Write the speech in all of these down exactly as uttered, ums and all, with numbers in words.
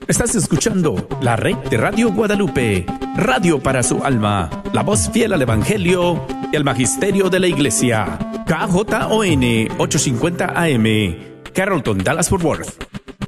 Estás escuchando la red de Radio Guadalupe, radio para su alma, la voz fiel al Evangelio y al Magisterio de la Iglesia. K J O N ochocientos cincuenta A M, Carrollton, Dallas-Fort Worth.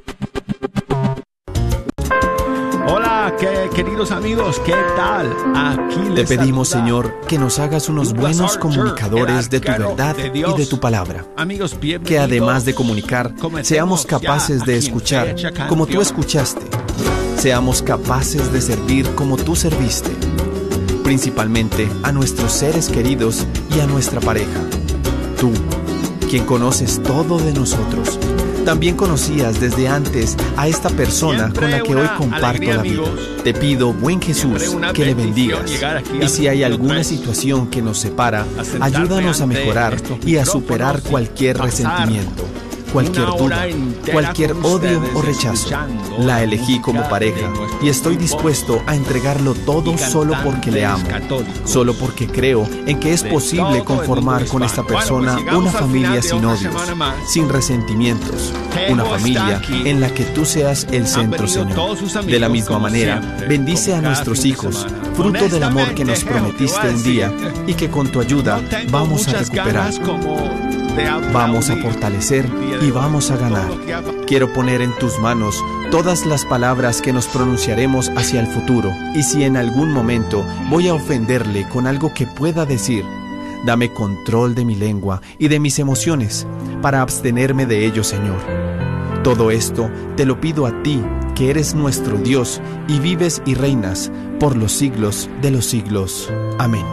Hola, ¿qué, queridos amigos, ¿qué tal? Aquí les Te pedimos, saluda Señor, que nos hagas unos Douglas buenos Archer, comunicadores de tu el arquero verdad de y Dios. de tu palabra. Amigos, bienvenidos. Que además de comunicar, Comencemos seamos ya capaces de aquí en escuchar Fecha como tú Canción. escuchaste. Seamos capaces de servir como tú serviste. Principalmente a nuestros seres queridos y a nuestra pareja. Tú, quien conoces todo de nosotros, también conocías desde antes a esta persona Siempre con la que hoy una comparto alegría, la vida. amigos. Te pido, buen Jesús, Siempre una que le bendición bendigas. llegar aquí Y al si hay número alguna tres, situación que nos separa, a sentarte ayúdanos a ante mejorar estos y a micrófonos superar y cualquier pasar resentimiento, cualquier una duda, hora entera cualquier con odio ustedes o rechazo. escuchando La la elegí como música pareja de nuestro y estoy grupo dispuesto a entregarlo todo y solo porque le amo, cantantes católicos solo porque creo en que es de posible todo el conformar mundo con esta hispano. persona Bueno, pues llegamos una al familia final de sin otra odios, semana más. sin resentimientos, Tego una está familia aquí. en la que tú seas el centro, venido Señor. todos sus amigos, De la misma como manera, siempre, bendice como a cada nuestros fin de hijos, semana. fruto del amor que nos Honestamente, Geo, te voy prometiste a un día decir, y que con tu ayuda no tengo vamos a muchas recuperar. ganas como de aplaudir Vamos a fortalecer el día de y hoy. vamos a ganar. Todo lo que ha pasado. Quiero poner en tus manos todas las palabras que nos pronunciaremos hacia el futuro. Y si en algún momento voy a ofenderle con algo que pueda decir, dame control de mi lengua y de mis emociones para abstenerme de ello, Señor. Todo esto te lo pido a ti, que eres nuestro Dios y vives y reinas por los siglos de los siglos. Amén.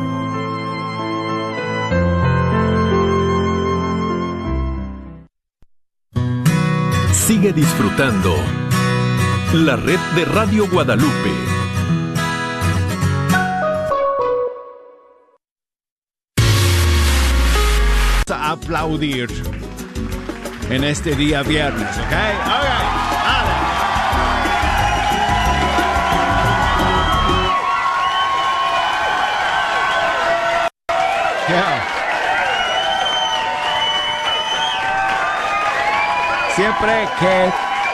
Sigue disfrutando la red de Radio Guadalupe. A aplaudir en este día viernes, ¿ok? All right. Dale. Yeah. Siempre que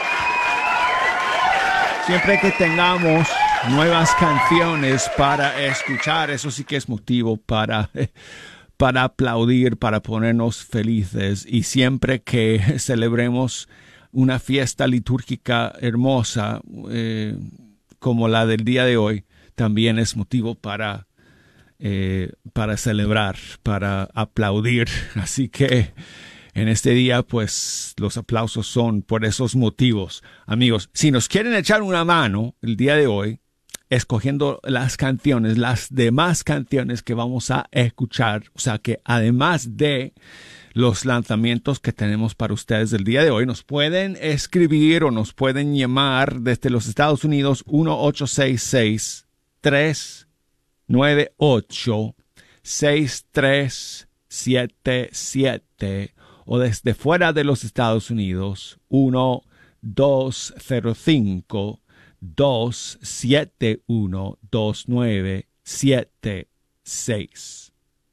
siempre que tengamos nuevas canciones para escuchar, eso sí que es motivo para para aplaudir, para ponernos felices. Y siempre que celebremos una fiesta litúrgica hermosa eh, como la del día de hoy, también es motivo para eh, para celebrar, para aplaudir. Así que en este día, pues, los aplausos son por esos motivos. Amigos, si nos quieren echar una mano el día de hoy, escogiendo las canciones, las demás canciones que vamos a escuchar, o sea que además de los lanzamientos que tenemos para ustedes el día de hoy, nos pueden escribir o nos pueden llamar desde los Estados Unidos uno ocho seis seis, tres nueve ocho, seis tres siete siete o desde fuera de los Estados Unidos uno dos cero cinco, dos siete uno, dos nueve siete seis.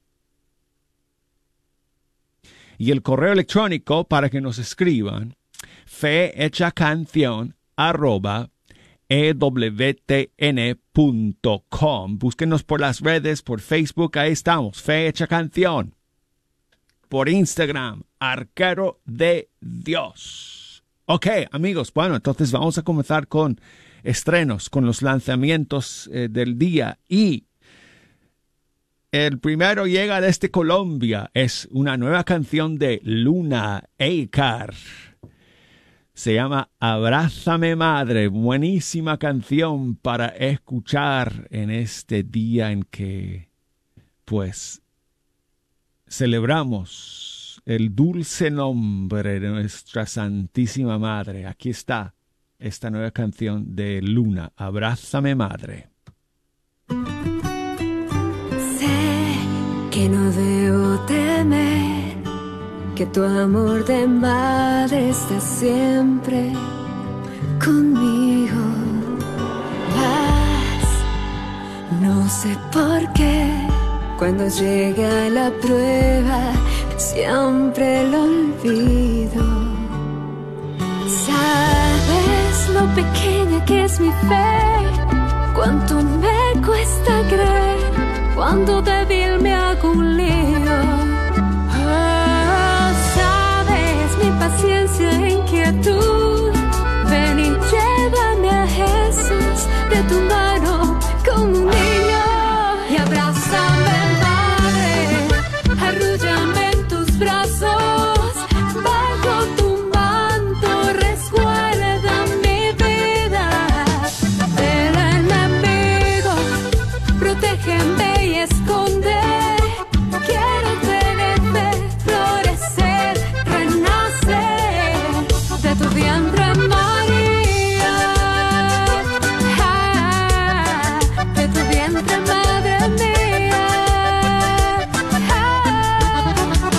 Y el correo electrónico para que nos escriban, fehechacanción arroba e w t n punto com. Búsquenos por las redes, por Facebook, ahí estamos, Fe Hecha Canción. Por Instagram, Arquero de Dios. Ok, amigos, bueno, entonces vamos a comenzar con estrenos, con los lanzamientos eh, del día. Y el primero llega desde Colombia. Es una nueva canción de Luna Eicar. Se llama Abrázame Madre. Buenísima canción para escuchar en este día en que, pues, celebramos el dulce nombre de nuestra Santísima Madre. Aquí está esta nueva canción de Luna, Abrázame Madre. Sé que no debo temer, que tu amor de madre está siempre conmigo. Paz, no sé por qué, cuando llega la prueba, siempre lo olvido. Sabes lo lo pequeña que es mi fe, cuánto me cuesta creer, cuando débil me hago un lío. Oh, sabes mi paciencia e inquietud, ven y llévame a Jesús de tu mano como un niño y abrázame, Padre, arrúllame en tus brazos, bajo tu manto resguarda mi vida del enemigo, protégeme y esconde, quiero tenerte, florecer, renacer de tu vientre, María, ah, de tu vientre, Madre mía, ah.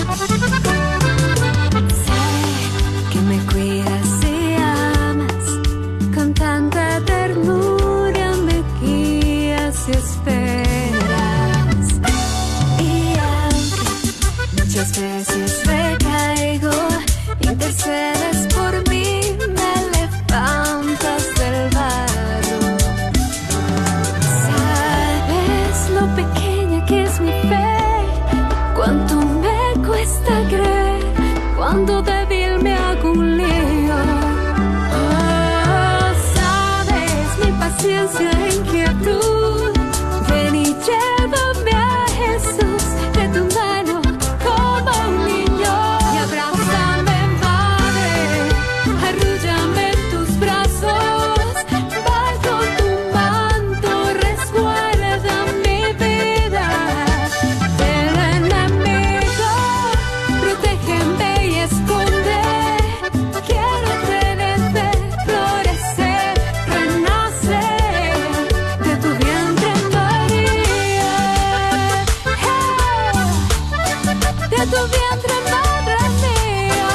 Sé que me cuidas y amas, con tanta ternura me guías y esperas. Y aunque muchas veces recaigo, intercedes por mí, me levantas del barro. Sabes lo pequeña que es mi fe, cuánto me cuesta creer, cuando débil me hago un lío. Oh, sabes mi paciencia e inquietud, ven y llévame a Jesús de tu mano como un niño y abrázame, Padre, arrúllame en tus brazos, bajo tu manto resguarda mi vida del enemigo, protégeme y esconde, quiero tenerte, florecer, renacer de tu vientre, María, de tu vientre, Madre mía,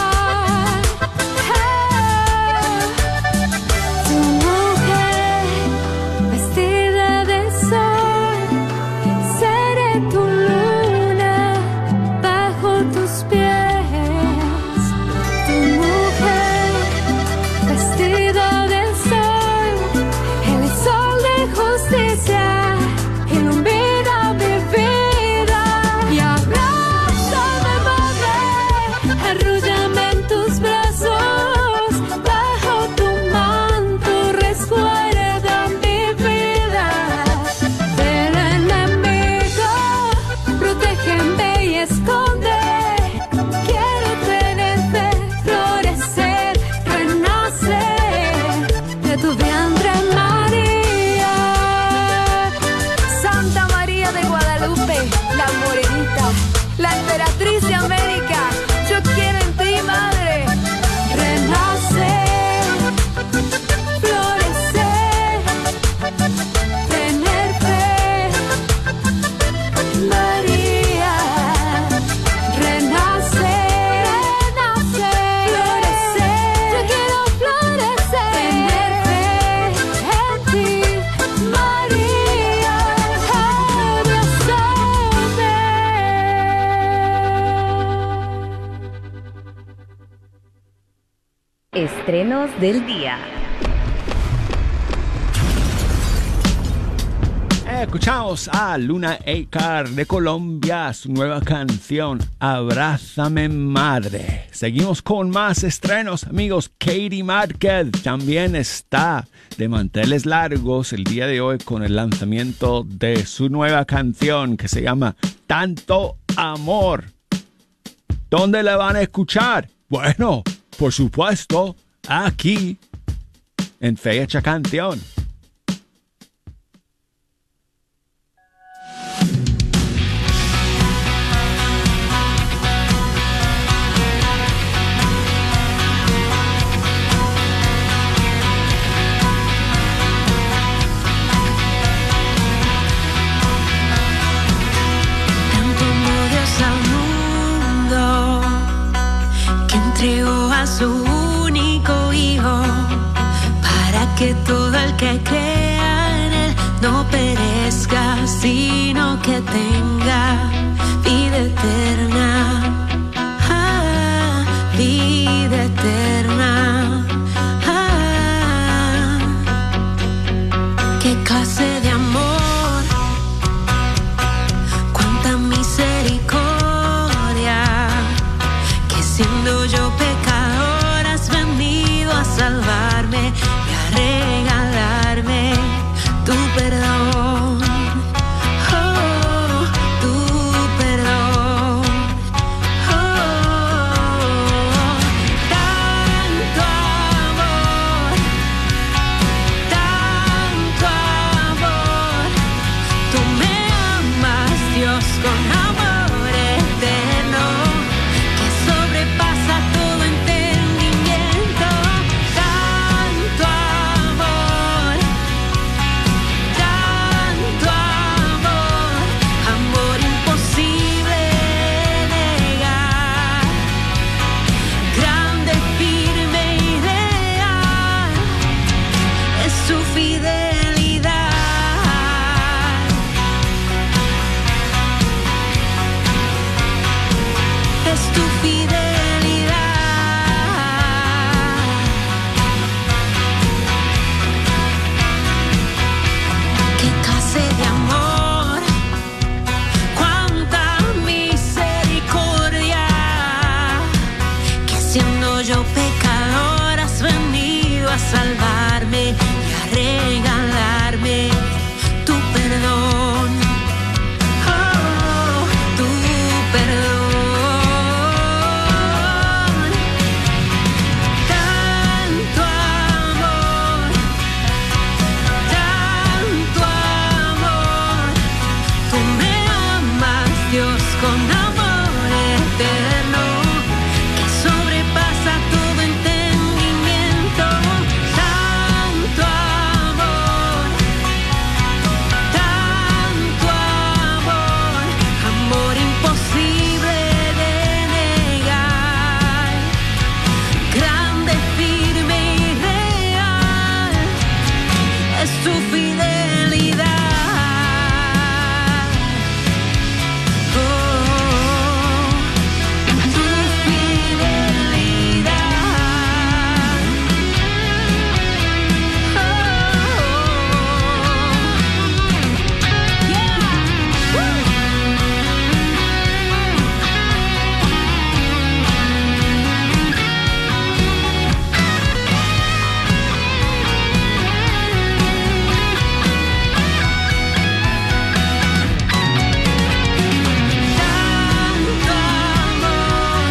tu mujer vestida de sol, seré tu luna bajo tus pies, tu mujer vestida de sol, el sol de justicia ilumina mi vida y abrázame, Madre, arrúllame en tus brazos, bajo tu manto resguarda mi vida del enemigo, protégeme y esconde, quiero tenerte, florecer, renacer de tu vientre, María. Santa María de Guadalupe, la morenita, la emperatriz de América, yo quiero en ti, Madre, renacer, florecer, tener fe, María, renacer, renacer, florecer, yo quiero florecer, tener fe en ti, María, abrázame. Estrenos del día. Escuchamos a Luna Acar de Colombia, su nueva canción Abrázame, Madre. Seguimos con más estrenos, amigos. Katie Márquez también está de manteles largos el día de hoy con el lanzamiento de su nueva canción que se llama Tanto Amor. ¿Dónde la van a escuchar? Bueno, por supuesto, aquí en Fecha Canción. Entregó a su único hijo para que todo el que crea en él no perezca, sino que tenga vida eterna. Ah, vida eterna. Ah, salvarme y a regalarme tu perdón. Oh, tu perdón. Oh, tanto amor, tanto amor. Tú me amas, Dios, con amor eterno que sobrepasa todo entendimiento. Tanto amor, tanto amor, amor imposible de negar, grande, firme y real, es su fidelidad. Es tu fidelidad. Qué clase de amor, cuánta misericordia, que siendo yo pecador has venido a salvarme y a regalarme tu perdón. Oh, tu perdón. Tanto amor, tanto amor. Tú me amas, Dios, con amor eterno que sobrepasa todo entendimiento. Tanto amor, tanto amor, amor imposible de negar, grande, firme y real, es tu fidelidad. Oh, tu fidelidad. Oh, yeah. Woo. Tanto amor,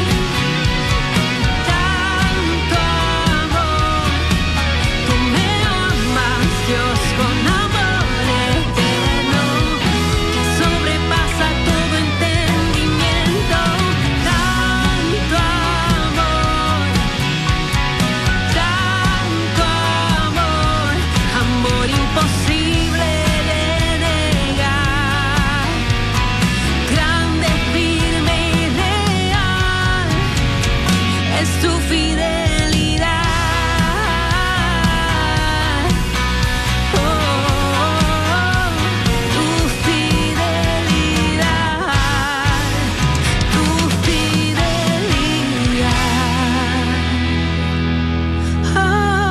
tanto amor. Tú me amas, Dios, con amor eterno que sobrepasa todo entendimiento. Tanto amor, tanto amor, amor imposible de negar, grande, firme y real, es tu fidelidad. Oh, tu fidelidad, tu fidelidad. Oh.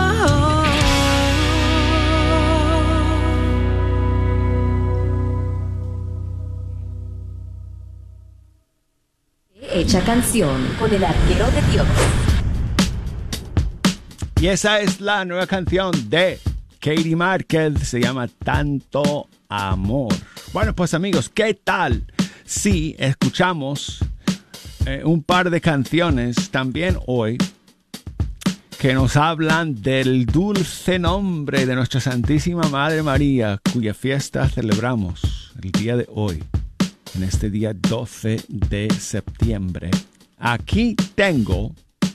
Hecha canción con el arquero de Dios. Y esa es la nueva canción de Katie Márquez, se llama Tanto Amor. Bueno, pues amigos, ¿qué tal si escuchamos eh, un par de canciones también hoy que nos hablan del dulce nombre de nuestra Santísima Madre María, cuya fiesta celebramos el día de hoy, en este día doce de septiembre? Aquí tengo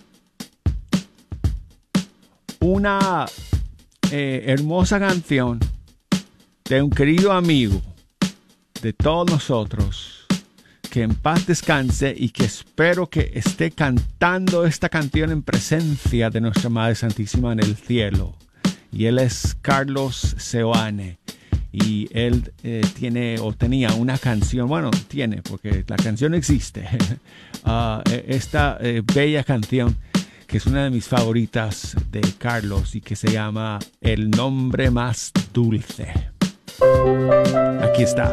una eh, hermosa canción de un querido amigo de todos nosotros, que en paz descanse y que espero que esté cantando esta canción en presencia de nuestra Madre Santísima en el cielo. Y él es Carlos Seoane. Y él eh, tiene o tenía una canción, bueno, tiene, porque la canción existe, uh, esta eh, bella canción que es una de mis favoritas de Carlos y que se llama El Nombre Más Dulce. Aquí está.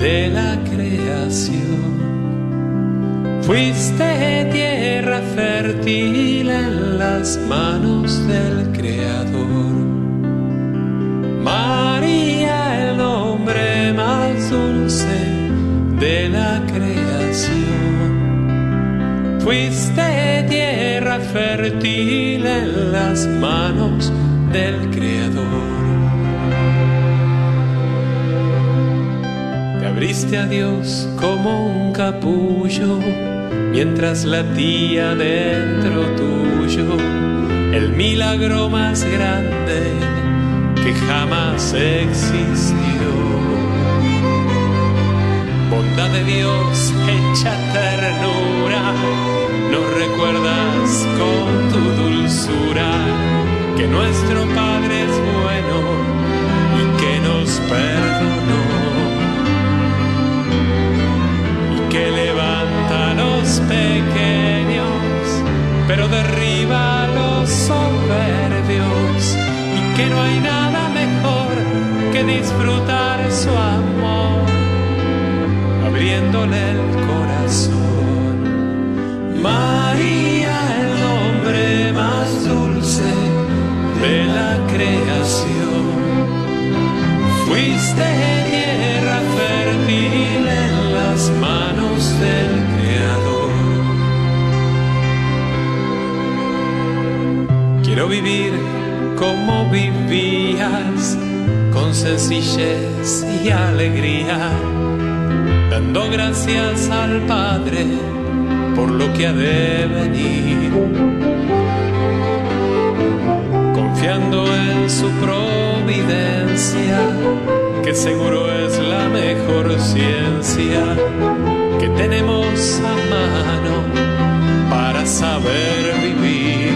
de la creación. Fuiste tierra fértil en las manos del Creador. María, el nombre más dulce de la creación. Fuiste tierra fértil en las manos del Creador. Te abriste a Dios como un capullo mientras latía dentro tuyo el milagro más grande que jamás existió. Bondad de Dios hecha ternura, nos recuerdas con tu dulzura que nuestro Padre es bueno y que nos perdonó, y que levanta a los pequeños pero derriba a los soberbios, y que no hay nada mejor que disfrutar su amor abriéndole el corazón. María, el nombre más dulce de la creación. Fuiste tierra fértil en las manos del Creador. Quiero vivir como vivías, con sencillez y alegría, dando gracias al Padre por lo que ha de venir, confiando en su providencia, que seguro es la mejor ciencia que tenemos a mano para saber vivir.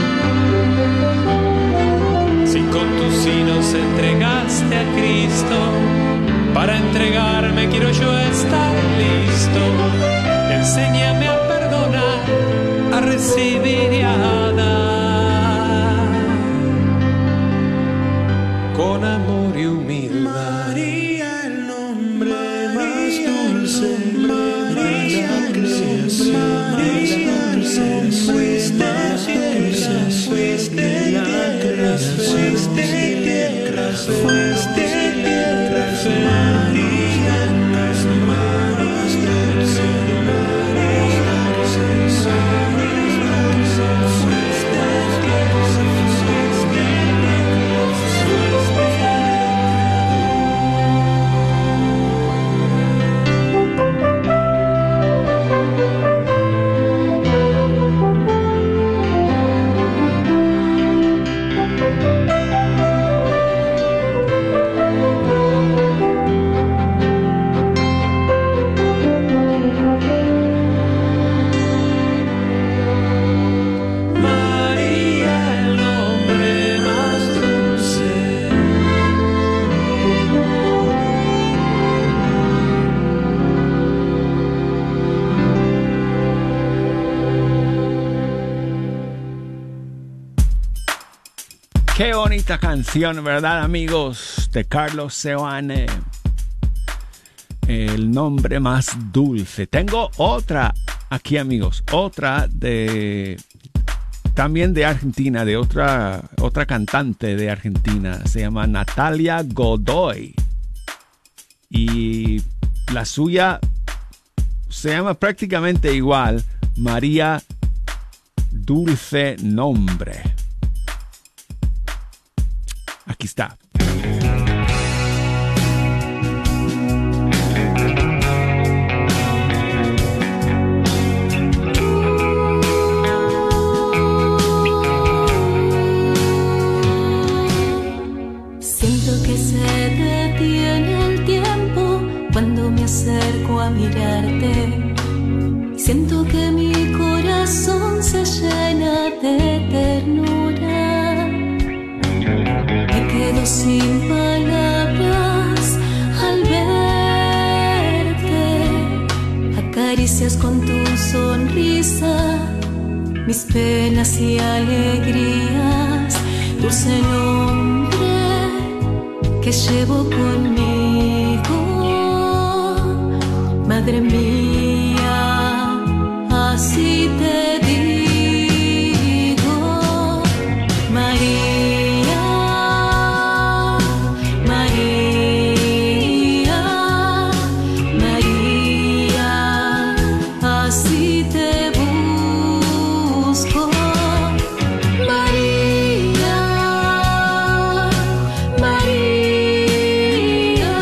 Si con tus sí nos entregaste a Cristo, para entregarme quiero yo estar listo. Enséñame a perdonar, a recibir y a dar, con amor y humildad. María, el nombre más dulce, María, la creación. Fuiste tierra, fuiste tierra, fuiste tierra, fuiste tierra, María, las manos dulce, María, fuiste tierra, fuiste Qué bonita canción, ¿verdad, amigos? De Carlos Seoane. El nombre más dulce. Tengo otra aquí, amigos. Otra de... También de Argentina, de otra, otra cantante de Argentina. Se llama Natalia Godoy. Y la suya se llama prácticamente igual. María Dulce Nombre. Aquí está. Siento que se detiene el tiempo cuando me acerco a mirarte. Siento que mi corazón se llena de ternura. Me quedo sin palabras al verte. Acaricias con tu sonrisa mis penas y alegrías. Dulce nombre que llevo conmigo. Madre mía, así te digo, María, María, María, así te busco, María, María,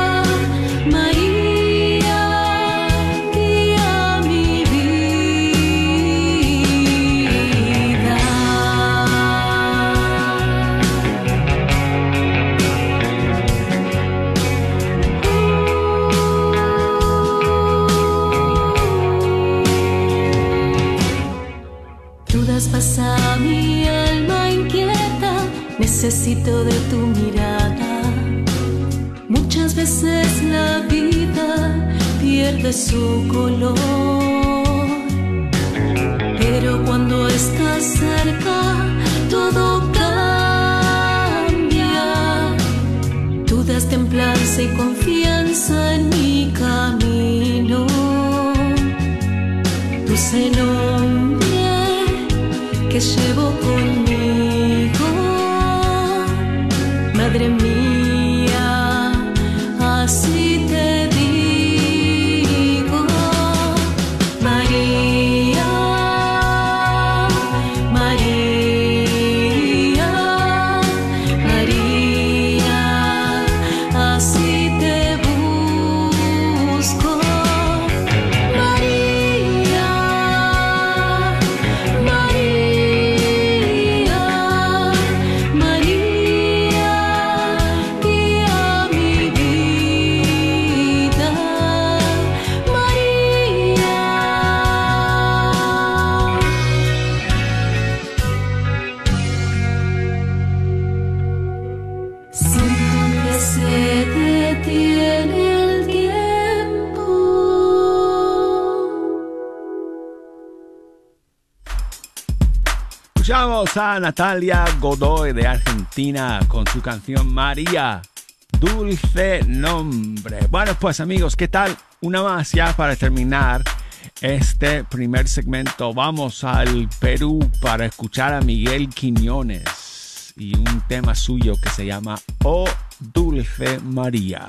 María, guía mi vida. Dudas pasa mi alma inquieta, necesito de tu mirada. Muchas veces la vida pierde su color, pero cuando estás cerca todo cambia. Tú das templanza y confianza en mi camino. Dulce nombre que llevo conmigo, Madre mía, así te digo, María, María, María, así te busco, María, María, María, guía mi vida, María. Siento que se detiene el tiempo. Escuchamos a Natalia Godoy de Argentina con su canción María, dulce nombre. Bueno, pues amigos, ¿qué tal? Una más ya para terminar este primer segmento. Vamos al Perú para escuchar a Miguel Quiñones y un tema suyo que se llama Oh Dulce María.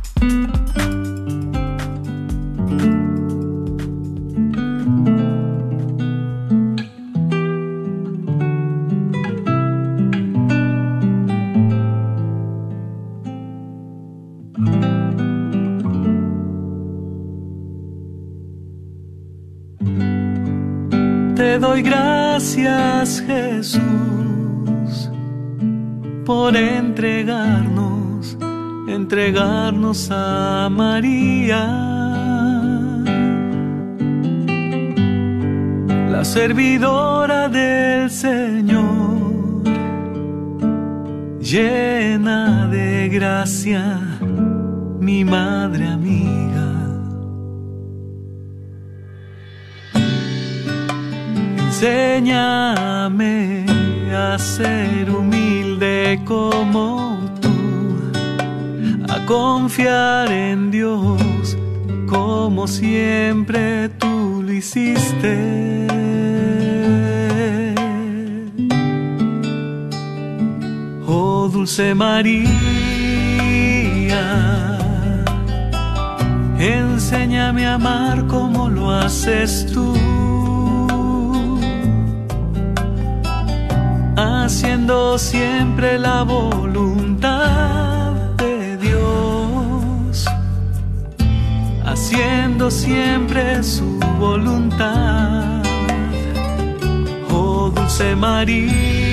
Te doy gracias, Jesús, por entregarnos, entregarnos a María, la servidora del Señor, llena de gracia, mi madre amiga. Enséñame a ser humilde como tú, a confiar en Dios como siempre tú lo hiciste. Oh dulce María, enséñame a amar como lo haces tú, haciendo siempre la voluntad de Dios, haciendo siempre su voluntad. Oh dulce María,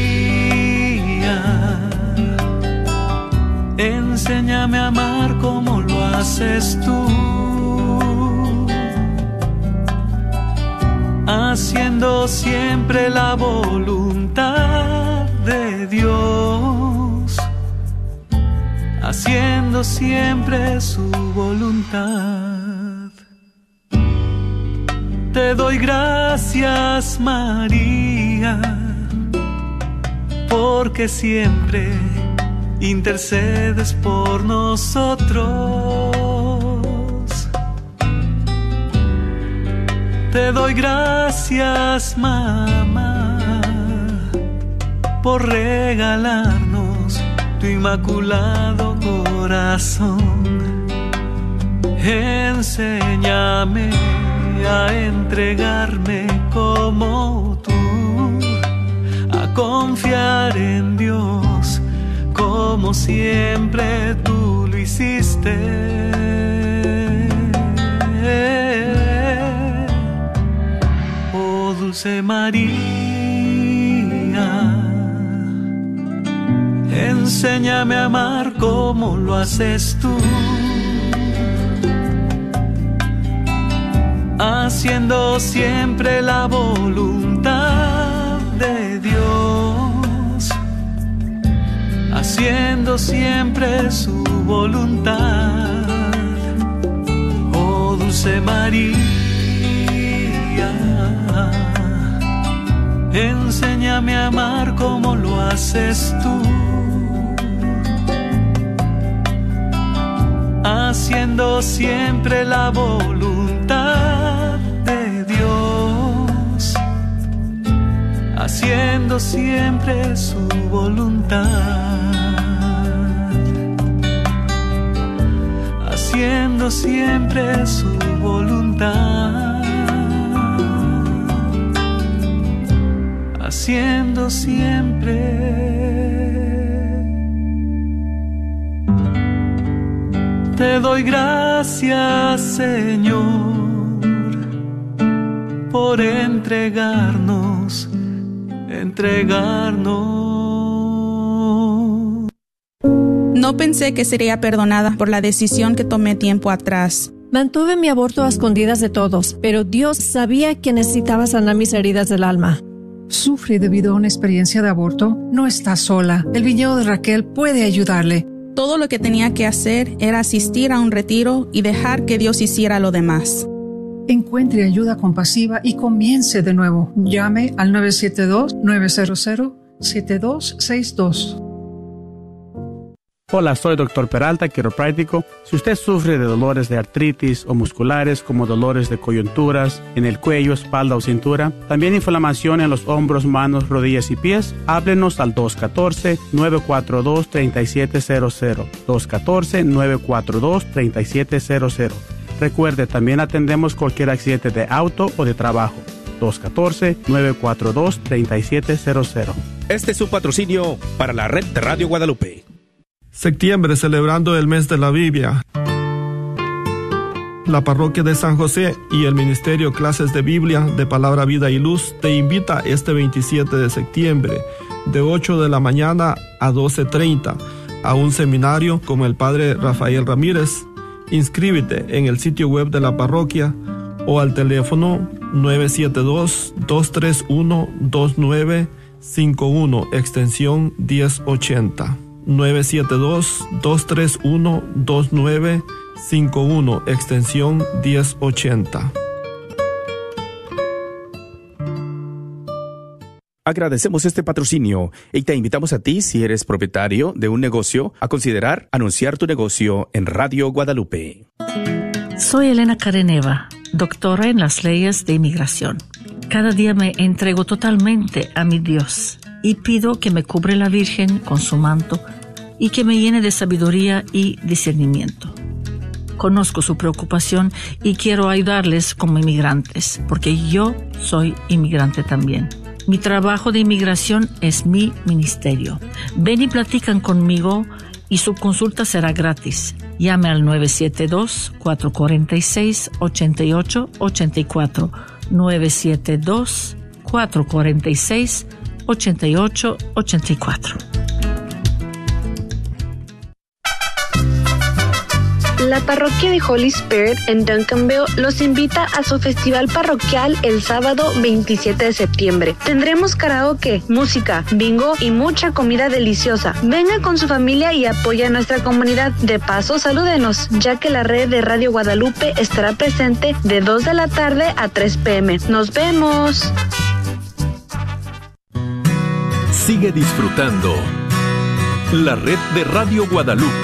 enséñame a amar como lo haces tú, haciendo siempre la voluntad de Dios, haciendo siempre su voluntad. Te doy gracias, María, porque siempre intercedes por nosotros. Te doy gracias, mamá, por regalarnos tu inmaculado corazón. Enséñame a entregarme como tú, a confiar en Dios como siempre tú lo hiciste. Oh dulce María, enséñame a amar como lo haces tú, haciendo siempre la voluntad de Dios, haciendo siempre su voluntad. Oh dulce María, enséñame a amar como lo haces tú, haciendo siempre la voluntad de Dios, haciendo siempre su voluntad, haciendo siempre su voluntad, haciendo siempre. Te doy gracias, Señor, por entregarnos, entregarnos. No pensé que sería perdonada por la decisión que tomé tiempo atrás. Mantuve mi aborto a escondidas de todos, pero Dios sabía que necesitaba sanar mis heridas del alma. Sufre debido a una experiencia de aborto. No está sola. El viñedo de Raquel puede ayudarle. Todo lo que tenía que hacer era asistir a un retiro y dejar que Dios hiciera lo demás. Encuentre ayuda compasiva y comience de nuevo. Llame al nueve siete dos, nueve cero cero, siete dos seis dos. Hola, soy doctor Peralta, quiropráctico. Si usted sufre de dolores de artritis o musculares como dolores de coyunturas en el cuello, espalda o cintura, también inflamación en los hombros, manos, rodillas y pies, háblenos al dos uno cuatro, nueve cuatro dos, tres siete cero cero. dos uno cuatro, nueve cuatro dos, tres siete cero cero. Recuerde, también atendemos cualquier accidente de auto o de trabajo. dos uno cuatro, nueve cuatro dos, tres siete cero cero. Este es un patrocinio para la red de Radio Guadalupe. Septiembre, celebrando el mes de la Biblia. La parroquia de San José y el Ministerio Clases de Biblia de Palabra Vida y Luz te invita este veintisiete de septiembre de ocho de la mañana a doce treinta a un seminario con el Padre Rafael Ramírez. Inscríbete en el sitio web de la parroquia o al teléfono nueve siete dos, dos tres uno, dos nueve cinco uno, extensión diez ochenta. nueve siete dos, dos tres uno, dos nueve cinco uno, extensión diez ochenta. Agradecemos este patrocinio y te invitamos a ti, si eres propietario de un negocio, a considerar anunciar tu negocio en Radio Guadalupe. Soy Elena Careneva, doctora en las leyes de inmigración. Cada día me entrego totalmente a mi Dios y pido que me cubre la Virgen con su manto y que me llene de sabiduría y discernimiento. Conozco su preocupación y quiero ayudarles como inmigrantes, porque yo soy inmigrante también. Mi trabajo de inmigración es mi ministerio. Ven y platican conmigo y su consulta será gratis. Llame al nueve siete dos, cuatro cuatro seis, ocho ocho ocho cuatro, nueve siete dos, cuatro cuatro seis, ocho ocho ocho cuatro. La parroquia de Holy Spirit en Duncanville los invita a su festival parroquial el sábado veintisiete de septiembre. Tendremos karaoke, música, bingo y mucha comida deliciosa. Venga con su familia y apoya a nuestra comunidad. De paso, salúdenos, ya que la red de Radio Guadalupe estará presente de dos de la tarde a tres pe eme. ¡Nos vemos! Sigue disfrutando la red de Radio Guadalupe.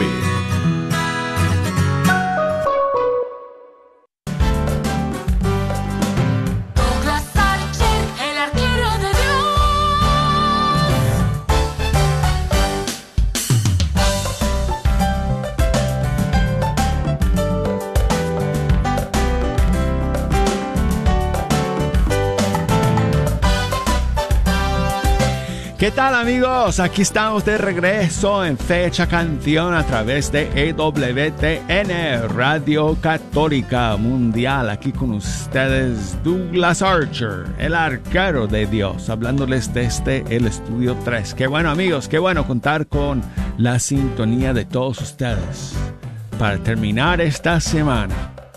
¿Qué tal, amigos? Aquí estamos de regreso en Fecha Canción a través de E W T N, Radio Católica Mundial. Aquí con ustedes Douglas Archer, el arquero de Dios, hablándoles desde el Estudio tres. Qué bueno, amigos, qué bueno contar con la sintonía de todos ustedes para terminar esta semana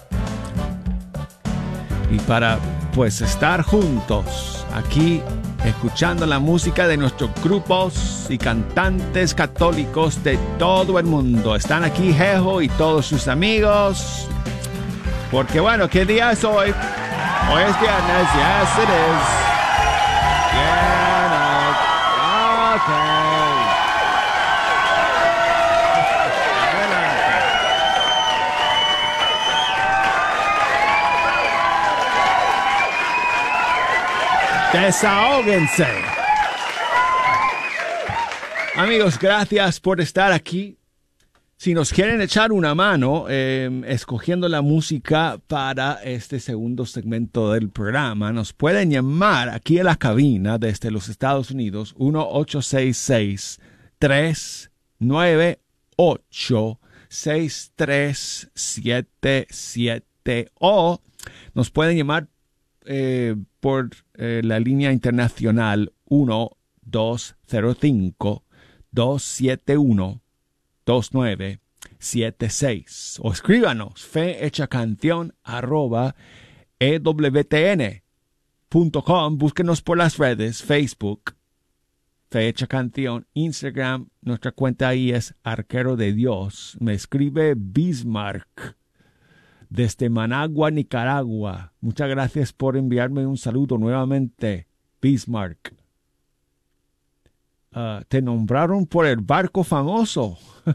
y para, pues, estar juntos aquí escuchando la música de nuestros grupos y cantantes católicos de todo el mundo. Están aquí Jejo y todos sus amigos. Porque bueno, ¿qué día es hoy? Hoy es viernes. Yes, it is. Viernes. Okay. Desahóguense. Amigos, gracias por estar aquí. Si nos quieren echar una mano eh, escogiendo la música para este segundo segmento del programa, nos pueden llamar aquí a la cabina desde los Estados Unidos, uno ocho seis seis, tres nueve ocho, seis tres siete siete o nos pueden llamar Eh, por eh, la línea internacional uno dos cero cinco, dos siete uno, dos nueve siete seis o escríbanos fehechacanción arroba e w t n punto com. Búsquenos por las redes, Facebook Fecha Canción, Instagram, nuestra cuenta ahí es Arquero de Dios. Me escribe Bismarck desde Managua, Nicaragua. Muchas gracias por enviarme un saludo nuevamente, Bismarck. Uh, te nombraron por el barco famoso.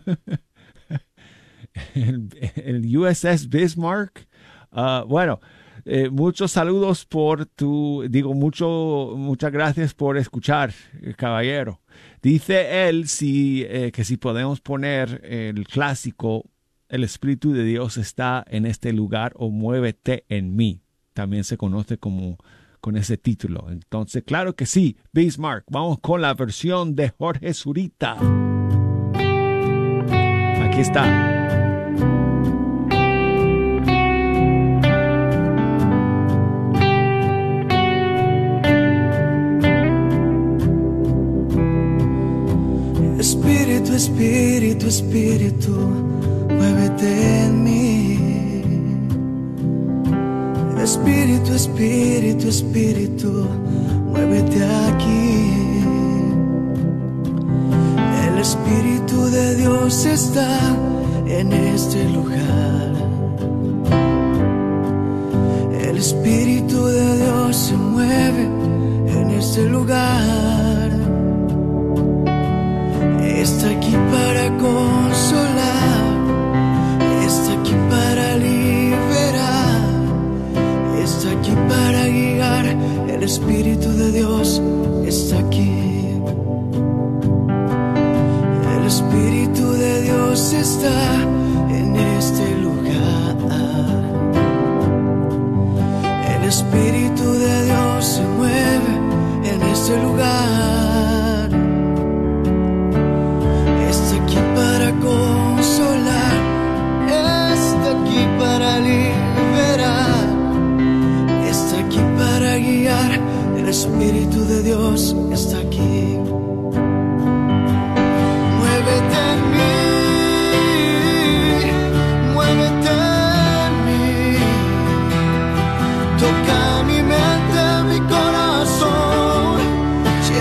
el, el U S S Bismarck. Uh, bueno, eh, muchos saludos por tu... Digo, mucho, muchas gracias por escuchar, caballero. Dice él si, eh, que si podemos poner el clásico El Espíritu de Dios está en este lugar o Muévete en mí. También se conoce como con ese título. Entonces, claro que sí, Bismarck. Vamos con la versión de Jorge Zurita. Aquí está. Espíritu, Espíritu, Espíritu, muévete en mí. Espíritu, Espíritu, Espíritu, muévete aquí. El Espíritu de Dios está en este lugar. El Espíritu de Dios se mueve en este lugar. Está aquí para consolar. Está aquí para liberar, está aquí para guiar. El Espíritu de Dios está aquí. El Espíritu de Dios está en este lugar. El Espíritu de Dios se mueve en este lugar. Está aquí para consolar. Está aquí para liberar, está aquí para guiar. El Espíritu de Dios está aquí. Muévete en mí, muévete en mí. Toca mi mente, mi corazón.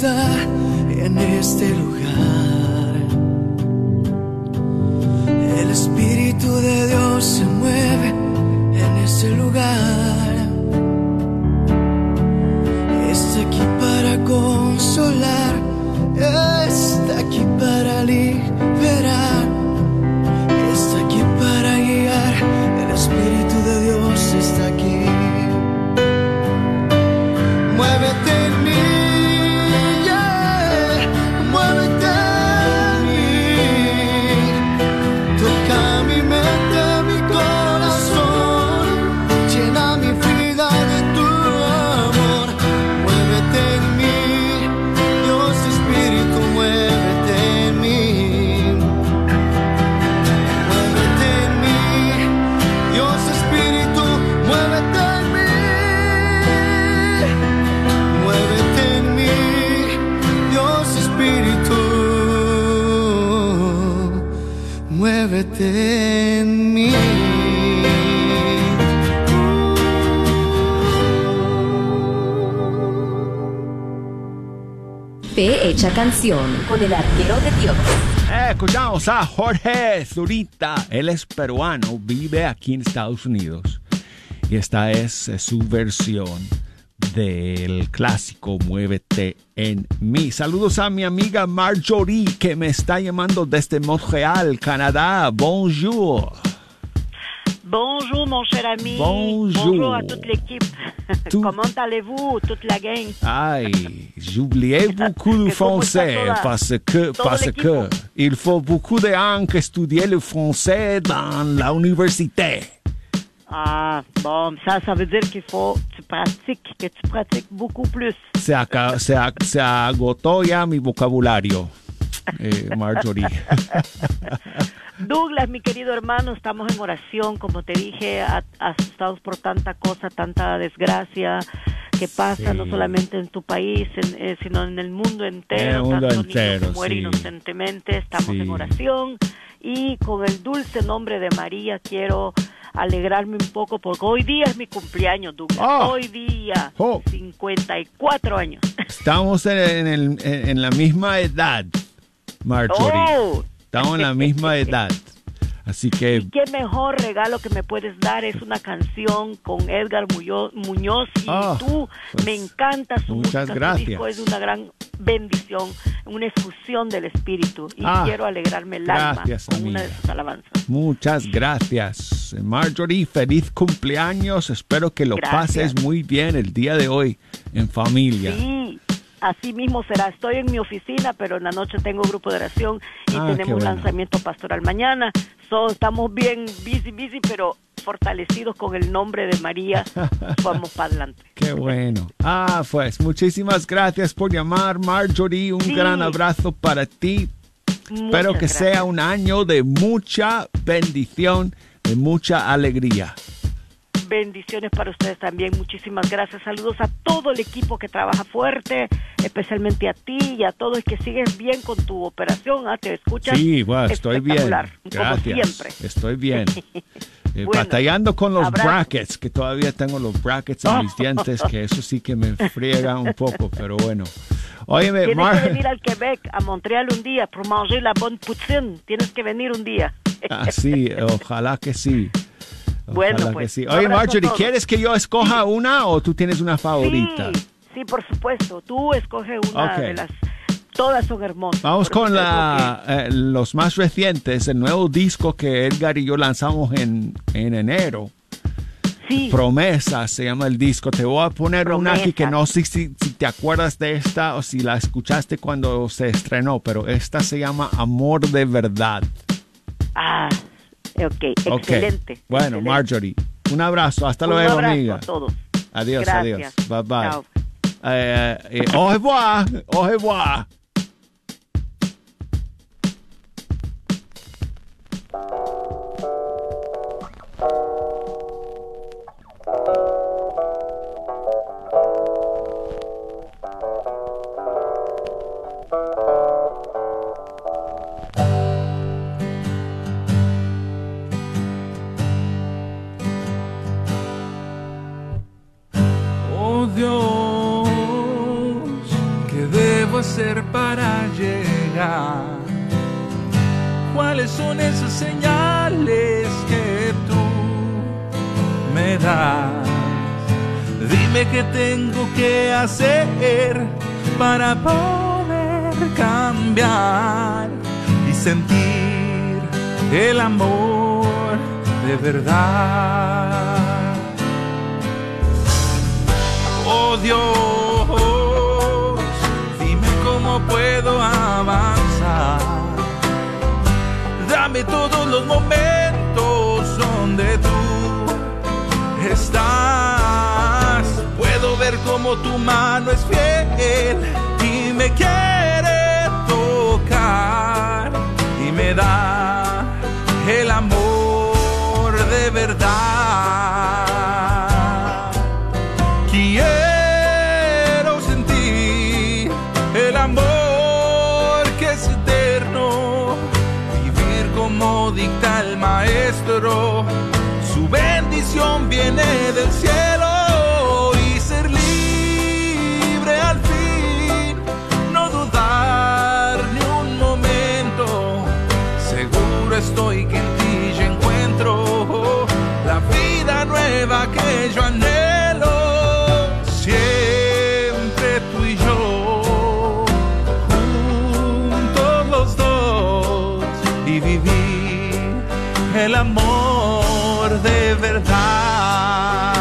está en este lugar. El Espíritu de Dios se mueve en este lugar. Está aquí para consolar, está aquí para liberar, está aquí para guiar. El Espíritu de Dios está aquí. Muévete en mí, yeah. Muévete en mí. Toca mi mente, mi corazón. Llena mi vida de tu amor. Muévete en mí, Dios Espíritu, muévete en mí. Muévete en mí, Dios Espíritu, muévete en mí. Muévete en mí, Dios Espíritu, muévete en mí. Fe hecha canción con el arquero de Dios. Eh, escuchamos a Jorge Zurita. Él es peruano, vive aquí en Estados Unidos. Y esta es eh, su versión del clásico Muévete en mí. Saludos a mi amiga Marjorie, que me está llamando desde Montreal, Canadá. Bonjour. Bonjour, mon cher ami. Bonjour. Bonjour à toute l'équipe. Tout... Comment allez-vous, toute la gang? Ay, j'oubliais beaucoup le français parce que, parce que il faut beaucoup de gens qui étudient le français dans l'université. Ah, bon, ça, ça veut dire qu'il faut que tu pratiques, que tu pratiques beaucoup plus. Se, aca- se, a- se agotó ya mi vocabulario, eh, Marjorie. Douglas, mi querido hermano, estamos en oración, como te dije, a- asustados por tanta cosa, tanta desgracia que pasa, Sí. no solamente en tu país, en- eh, sino en el mundo entero. En el mundo Tantos entero, niños que mueren sí. inocentemente. Estamos Sí. en oración y con el dulce nombre de María quiero alegrarme un poco porque hoy día es mi cumpleaños, Douglas. Oh. Hoy día, Oh. cincuenta y cuatro años. Estamos en, en, el- en- en la misma edad, Marjorie. Oh. Estamos en la misma edad. Así que Y qué mejor regalo que me puedes dar es una canción con Edgar Muñoz, Muñoz y Oh, tú. pues, Me encanta su muchas música, gracias. su disco es una gran bendición, una efusión del espíritu y Ah, quiero alegrarme el gracias, alma con una amiga. de sus alabanzas. muchas gracias. Marjorie, feliz cumpleaños. Espero que lo Gracias. pases muy bien el día de hoy en familia. Sí, así mismo será. Estoy en mi oficina, pero en la noche tengo grupo de oración y Ah, qué tenemos bueno. lanzamiento pastoral mañana. So, estamos bien busy, busy, pero fortalecidos con el nombre de María. Vamos para adelante. Qué bueno. Ah, pues muchísimas gracias por llamar, Marjorie. Un Sí. gran abrazo para ti. Muchas Espero que gracias. sea un año de mucha bendición, de mucha alegría. Bendiciones para ustedes también. Muchísimas gracias. Saludos a todo el equipo que trabaja fuerte, especialmente a ti y a todos que sigues bien con tu operación. ¿Ah? ¿Te escuchas? Sí, bueno, estoy bien. Espectacular, Gracias. Como siempre. Estoy bien. Eh, Bueno, batallando con los abrazo. brackets, que todavía tengo los brackets en mis dientes, que eso sí que me friega un poco, pero bueno. Óyeme, Tienes Mar... que venir al Quebec, a Montreal un día, pour manger la bonne poutine. Tienes que venir un día. Ah, sí, ojalá que sí. Ojalá Bueno, que pues, sí. un Oye, abrazo a Marjorie, todos. ¿quieres que yo escoja una o tú tienes una favorita? Sí, sí, por supuesto. Tú escoge una Ok. de las... Todas son hermosas. Vamos Por con eso la, eh, los más recientes, el nuevo disco que Edgar y yo lanzamos en, en enero. Sí. Promesa se llama el disco. Te voy a poner una aquí que Promesa. no sé si, si te acuerdas de esta o si la escuchaste cuando se estrenó, pero esta se llama Amor de Verdad. Ah, ok, Ok. excelente. Bueno, excelente. Marjorie, un abrazo. Hasta Un luego, abrazo amiga. a todos. Adiós, Gracias. adiós. Bye bye. Chao. Eh, eh, au revoir. Au revoir. Oh Dios, ¿qué debo hacer para llegar? ¿Cuáles son esas señales que tú me das? Dime qué tengo que hacer para poder cambiar y sentir el amor de verdad. Oh Dios, dime cómo puedo avanzar. Dame todos los momentos donde tú estás. Puedo ver cómo tu mano es fiel y me quiere tocar y me da el amor de verdad. Quiero sentir el amor que es eterno, vivir como dicta el maestro. Su bendición viene del cielo y ser libre al fin, no dudar ni un momento. Seguro estoy que en ti ya encuentro la vida nueva que yo anhelo. Siempre tú y yo, juntos los dos, y vivir el amor de verdad.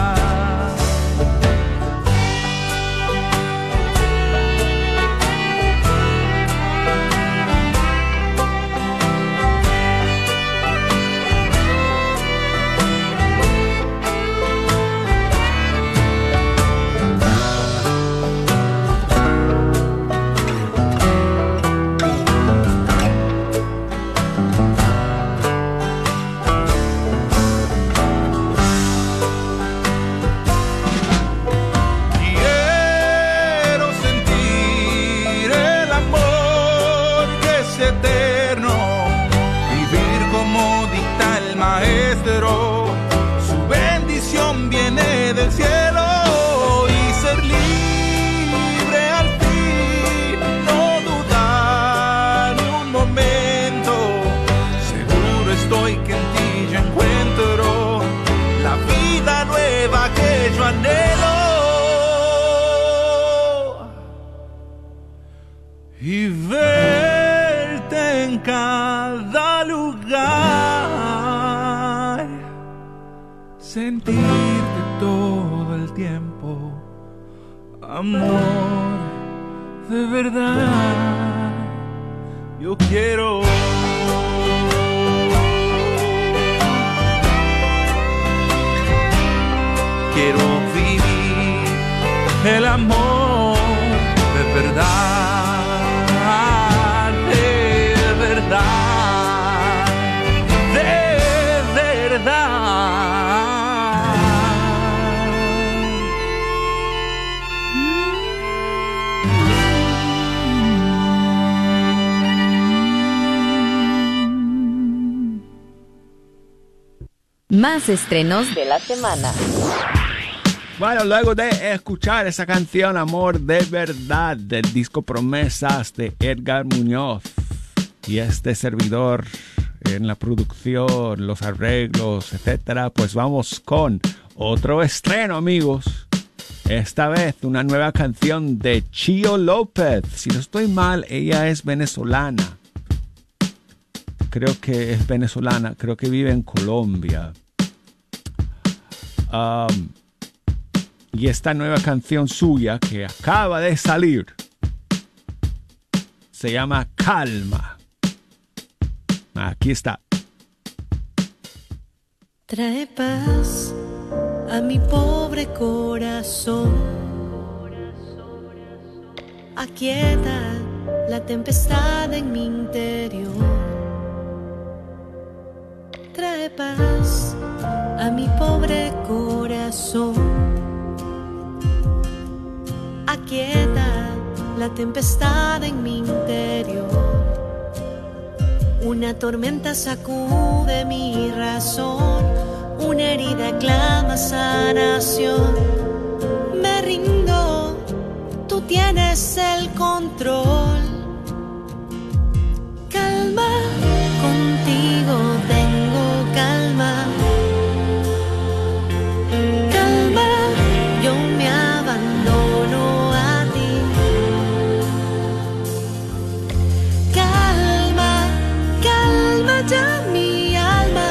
Su bendición viene del cielo y ser libre al fin, no dudar ni un momento. Seguro estoy que en ti ya encuentro la vida nueva que yo anhelo. Y verte en cada lugar, sentirte todo el tiempo, amor de verdad. Yo quiero quiero vivir el amor de verdad, de verdad, de verdad. Más estrenos de la semana. Bueno, luego de escuchar esa canción Amor de Verdad del disco Promesas de Edgar Muñoz y este servidor en la producción, los arreglos, etcétera, pues vamos con otro estreno, amigos. Esta vez una nueva canción de Chio López. Si no estoy mal, ella es venezolana. Creo que es venezolana, creo que vive en Colombia. Um, y esta nueva canción suya que acaba de salir se llama Calma. Aquí está. Trae paz a mi pobre corazón, aquieta la tempestad en mi interior. Trae paz a mi pobre corazón, aquieta la tempestad en mi interior. Una tormenta sacude mi razón, una herida clama sanación. Me rindo, tú tienes el control. Calma, contigo tengo calma. Calma, yo me abandono a ti. Calma, calma ya mi alma.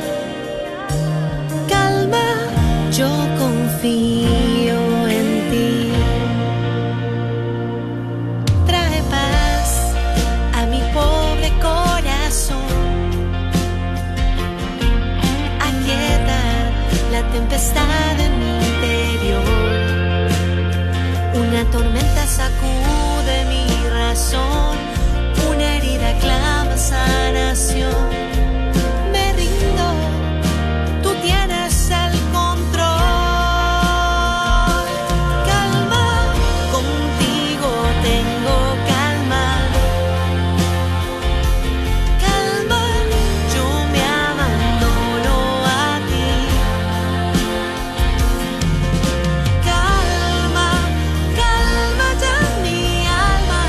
Calma, yo confío en ti. Trae paz a mi pobre corazón. Aquieta la tempestad en mi interior. Una tormenta sacude mi razón. Una herida clama sanación. Me rindo, tú tienes el control. Calma, contigo tengo calma. Calma, yo me abandono a ti. Calma, calma ya mi alma.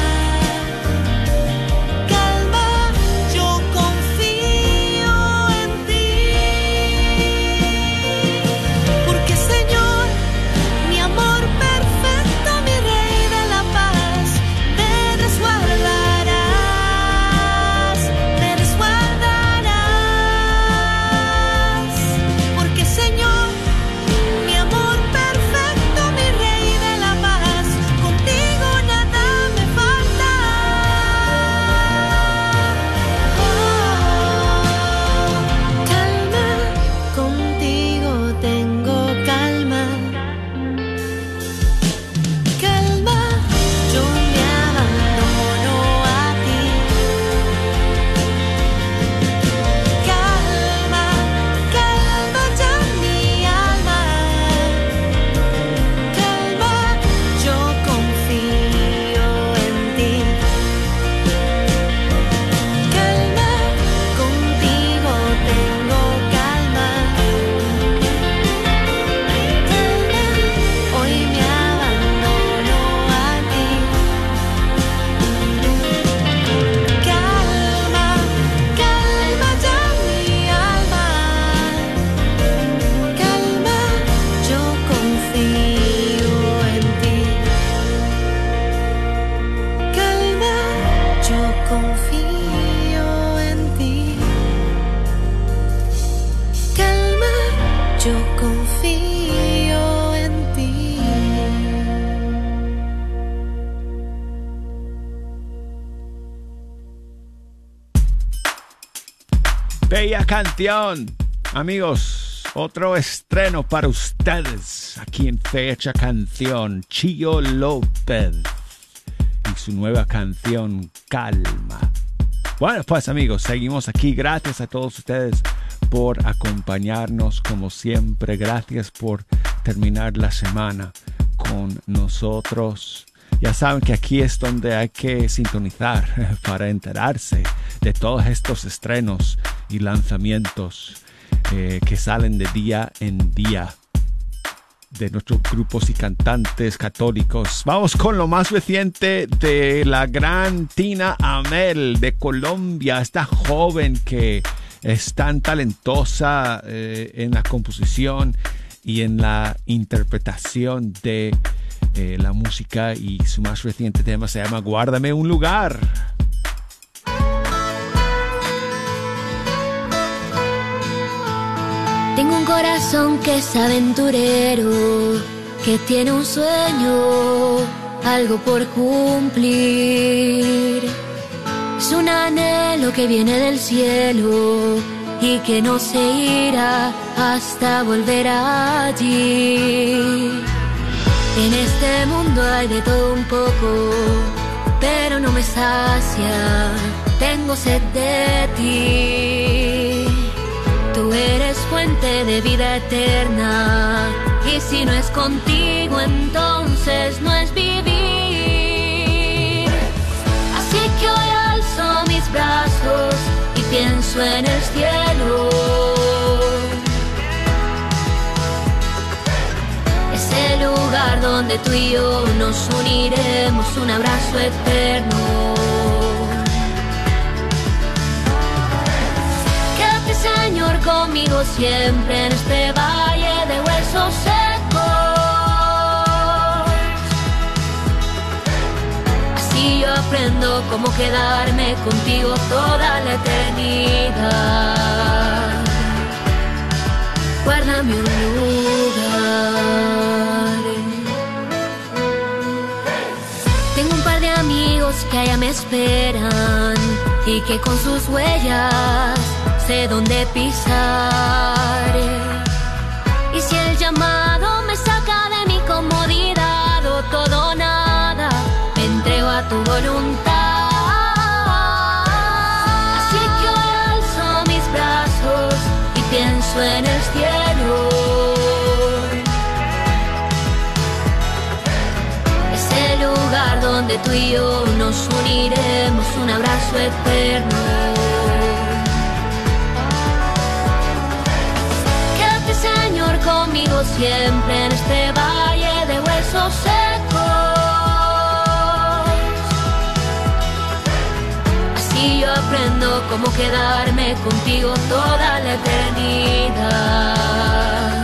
Calma, yo confío en ti. Porque Señor, mi amor perfecto, mi Rey de la paz, te resguardarás, te resguardarás. Porque Señor, mi amor perfecto, mi Rey de la paz, contigo nada me falta. Oh, calma, contigo tengo calma. Calma, yo me abandono a ti. Calma, calma ya mi alma. Calma, yo confío en ti. Calma, contigo tengo calma. Calma, hoy me abandono a ti. Calma, calma ya mi alma. Calma, yo confío en ti. Calma, yo confío en ti. Calma, yo confío en ti. Bella canción. Amigos, otro estreno para ustedes aquí en Fecha Canción. Chio López y su nueva canción Calma. Bueno, pues amigos, seguimos aquí. Gracias a todos ustedes por acompañarnos como siempre. Gracias por terminar la semana con nosotros. Ya saben que aquí es donde hay que sintonizar para enterarse de todos estos estrenos y lanzamientos eh, que salen de día en día de nuestros grupos y cantantes católicos. Vamos con lo más reciente de la gran Tina Amel de Colombia, esta joven que es tan talentosa eh, en la composición y en la interpretación de eh, la música, y su más reciente tema se llama Guárdame un lugar. Tengo un corazón que es aventurero, que tiene un sueño, algo por cumplir. Es un anhelo que viene del cielo y que no se irá hasta volver allí. En este mundo hay de todo un poco, pero no me sacia, tengo sed de ti. Tú eres fuente de vida eterna, y si no es contigo, entonces no es vivir. Así que hoy alzo mis brazos y pienso en el cielo, ese lugar donde donde tú y yo nos uniremos, un abrazo eterno. Quédate, Señor, conmigo siempre en este valle de huesos secos. Así yo aprendo cómo quedarme contigo toda la eternidad. Guárdame un lugar. Tengo un par de amigos que allá me esperan y que con sus huellas sé dónde pisar. Y si el llamado me saca de mi comodidad o todo o nada, me entrego a tu voluntad. Así que hoy alzo mis brazos y pienso en el cielo. Ese lugar donde tú y yo nos uniremos, un abrazo eterno. Quédate, Señor, conmigo siempre en este valle de huesos secos. Así yo aprendo cómo quedarme contigo toda la eternidad.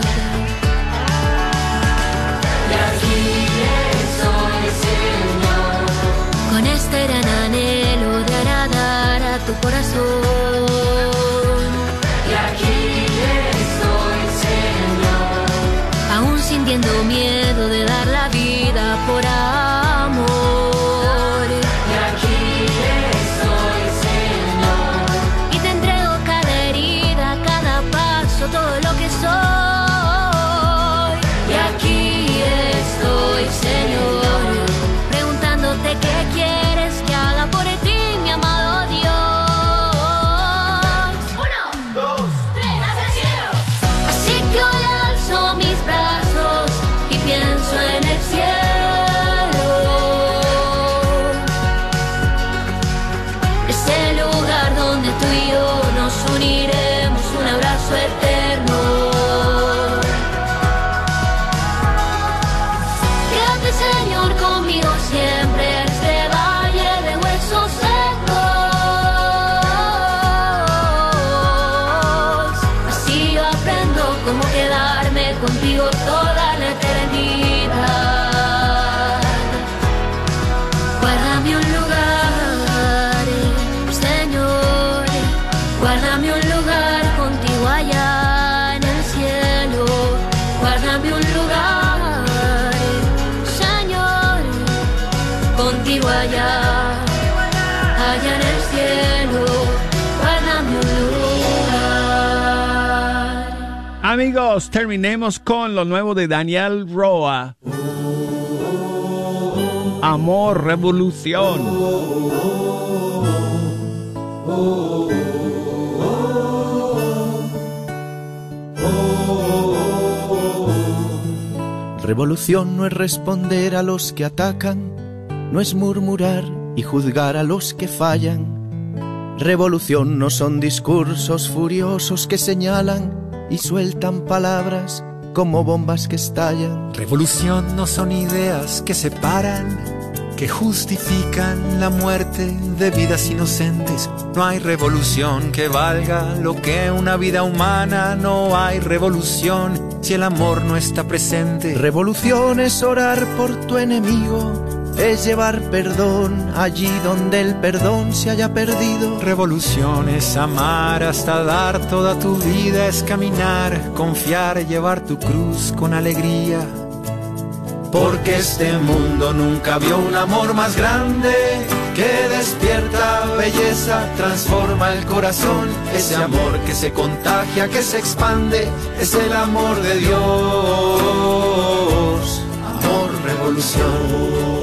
Y aquí estoy, Señor, con este gran anhelo de agradar a tu corazón. Y aquí estoy, Señor, aún sintiendo miedo de dar la vida por amor. Y aquí estoy, Señor, y te entrego cada herida, cada paso, todo lo que soy. Y aquí estoy, Señor, preguntándote qué quieres que haga por ti, mi amado Dios. Uno, dos, tres, hacia el cielo. Así que hoy alzo mis brazos y pienso en el cielo. Ese lugar donde tú y yo nos uniremos, un abrazo eterno. Quédate, Señor, conmigo siempre en este valle de huesos secos. Así yo aprendo cómo quedarme contigo toda la eternidad. Guárdame un lugar, Señor, guárdame un lugar contigo allá en el cielo. Guárdame un lugar, Señor, contigo allá, allá en el cielo. Guárdame un lugar. Amigos, terminemos con lo nuevo de Daniel Roa. Amor, revolución. Revolución no es responder a los que atacan, no es murmurar y juzgar a los que fallan. Revolución no son discursos furiosos que señalan y sueltan palabras como bombas que estallan. Revolución no son ideas que separan, que justifican la muerte de vidas inocentes. No hay revolución que valga lo que una vida humana. No hay revolución si el amor no está presente. Revolución es orar por tu enemigo, es llevar perdón allí donde el perdón se haya perdido. Revolución es amar hasta dar toda tu vida, es caminar, confiar, llevar tu cruz con alegría. Porque este mundo nunca vio un amor más grande, que despierta belleza, transforma el corazón. Ese amor que se contagia, que se expande, es el amor de Dios. Amor, revolución.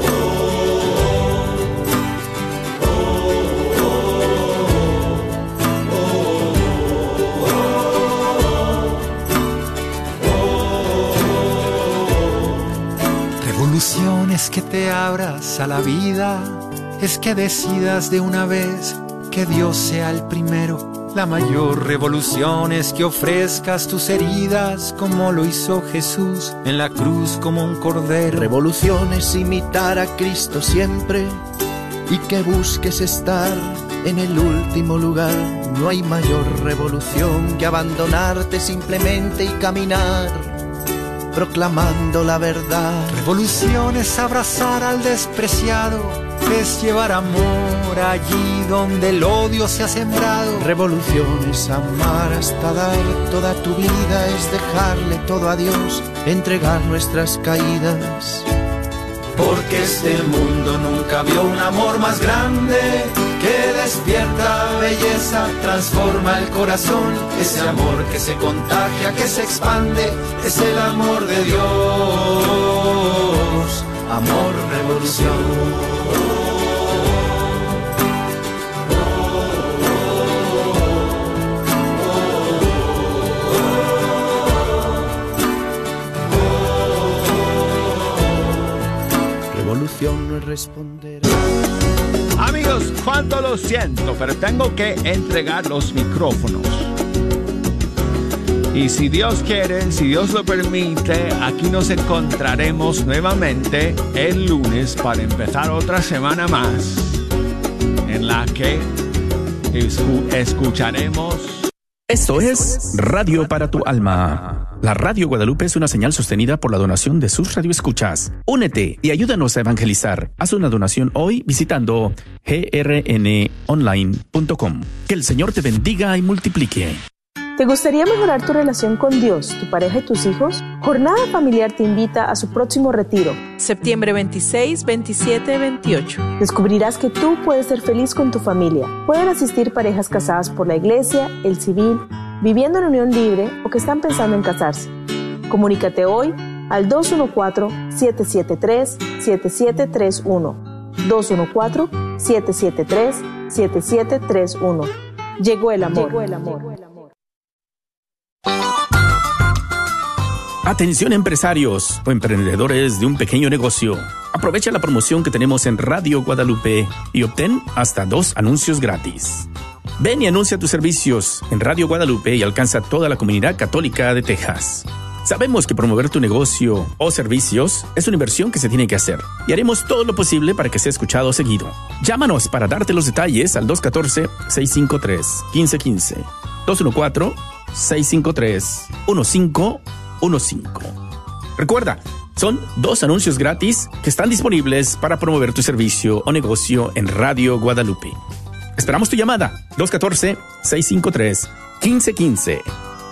Revolución es que te abras a la vida, es que decidas de una vez que Dios sea el primero, La mayor revolución es que ofrezcas tus heridas como lo hizo Jesús en la cruz como un cordero. Revolución es imitar a Cristo siempre y que busques estar en el último lugar. No hay mayor revolución que abandonarte simplemente y caminar proclamando la verdad. Revolución es abrazar al despreciado, es llevar amor allí donde el odio se ha sembrado. Revolución es amar hasta dar toda tu vida, es dejarle todo a Dios, entregar nuestras caídas. Porque este mundo nunca vio un amor más grande, que despierta belleza, transforma el corazón. Ese amor que se contagia, que se expande, es el amor de Dios. Amor, revolución. No es responder. Amigos, cuánto lo siento, pero tengo que entregar los micrófonos. Y si Dios quiere, si Dios lo permite, aquí nos encontraremos nuevamente el lunes para empezar otra semana más en la que escu- escucharemos. Esto es Radio para tu Alma. La Radio Guadalupe es una señal sostenida por la donación de sus radioescuchas. Únete y ayúdanos a evangelizar. Haz una donación hoy visitando g r n online punto com. Que el Señor te bendiga y multiplique. ¿Te gustaría mejorar tu relación con Dios, tu pareja y tus hijos? Jornada Familiar te invita a su próximo retiro. Septiembre veintiséis, veintisiete, veintiocho. Descubrirás que tú puedes ser feliz con tu familia. Pueden asistir parejas casadas por la iglesia, el civil, viviendo en unión libre o que están pensando en casarse. Comunícate hoy al dos uno cuatro, siete siete tres, siete siete tres uno. dos uno cuatro, siete siete tres, siete siete tres uno. Llegó el amor. Llegó el amor. Atención empresarios o emprendedores de un pequeño negocio. Aprovecha la promoción que tenemos en Radio Guadalupe y obtén hasta dos anuncios gratis. Ven y anuncia tus servicios en Radio Guadalupe y alcanza toda la comunidad católica de Texas. Sabemos que promover tu negocio o servicios es una inversión que se tiene que hacer y haremos todo lo posible para que sea escuchado seguido. Llámanos para darte los detalles al dos uno cuatro, seis cinco tres, uno cinco uno cinco. dos uno cuatro, seis cinco tres, uno cinco uno cinco. Recuerda, son dos anuncios gratis que están disponibles para promover tu servicio o negocio en Radio Guadalupe. Esperamos tu llamada, dos uno cuatro, seis cinco tres, uno cinco uno cinco.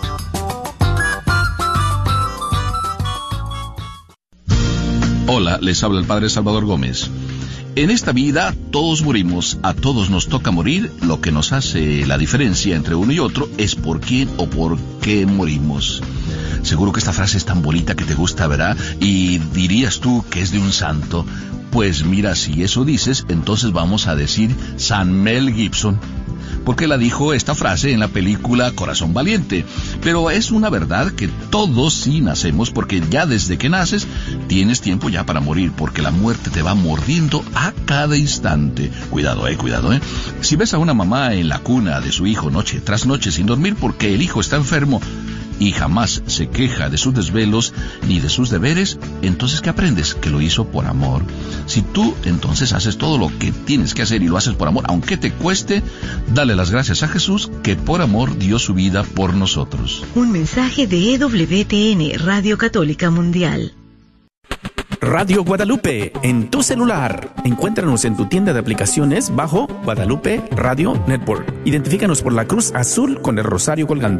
Hola, les habla el Padre Salvador Gómez. En esta vida todos morimos, a todos nos toca morir. Lo que nos hace la diferencia entre uno y otro es por quién o por qué morimos. Seguro que esta frase es tan bonita que te gusta, ¿verdad? Y dirías tú que es de un santo. Pues mira, si eso dices, entonces vamos a decir San Mel Gibson, porque la dijo esta frase en la película Corazón Valiente. Pero es una verdad que todos sí nacemos, porque ya desde que naces tienes tiempo ya para morir, porque la muerte te va mordiendo a cada instante. Cuidado, eh, cuidado, eh. Si ves a una mamá en la cuna de su hijo noche tras noche sin dormir porque el hijo está enfermo y jamás se queja de sus desvelos ni de sus deberes, entonces ¿qué aprendes? Que lo hizo por amor. Si tú entonces haces todo lo que tienes que hacer y lo haces por amor, aunque te cueste, dale las gracias a Jesús, que por amor dio su vida por nosotros. Un mensaje de E W T N, Radio Católica Mundial. Radio Guadalupe, en tu celular. Encuéntranos en tu tienda de aplicaciones bajo Guadalupe Radio Network. Identifícanos por la cruz azul con el rosario colgando.